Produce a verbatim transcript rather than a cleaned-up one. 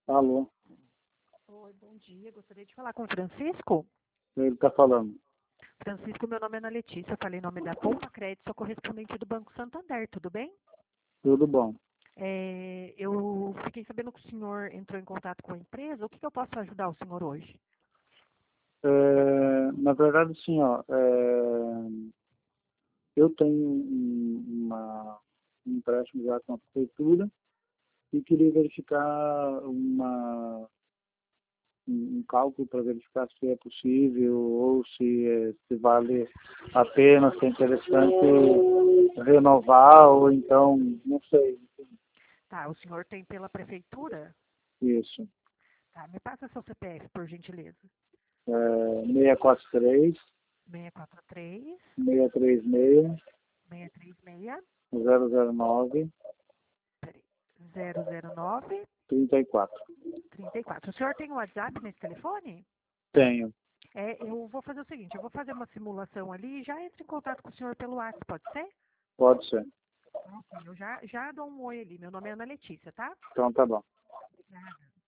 Alô, Oi, bom dia. Gostaria de falar com o Francisco. ele está falando. Francisco, meu nome é Ana Letícia. Eu falei em nome da Poupa Crédito, sou correspondente do Banco Santander, tudo bem? Tudo bom. É, eu fiquei sabendo que o senhor entrou em contato com a empresa. O que, que eu posso ajudar o senhor hoje? É, na verdade, sim, ó, é, eu tenho um, uma, um empréstimo já com a prefeitura e queria verificar uma, um um cálculo para verificar se é possível ou se, é, se vale a pena, se é interessante renovar ou então, não sei, Tá, o senhor tem pela prefeitura? isso. Tá, me passa seu C P F, por gentileza. É, seis quatro três, seis quatro três, seis três seis, seis três seis, zero zero nove, peraí, zero zero nove, trinta e quatro. trinta e quatro. O senhor tem o WhatsApp nesse telefone? Tenho. É, eu vou fazer o seguinte, eu vou fazer uma simulação ali e já entro em contato com o senhor pelo WhatsApp, pode ser? Pode ser. Ok, eu já, já dou um oi ali. Meu nome é Ana Letícia, tá? Então tá bom. Obrigada.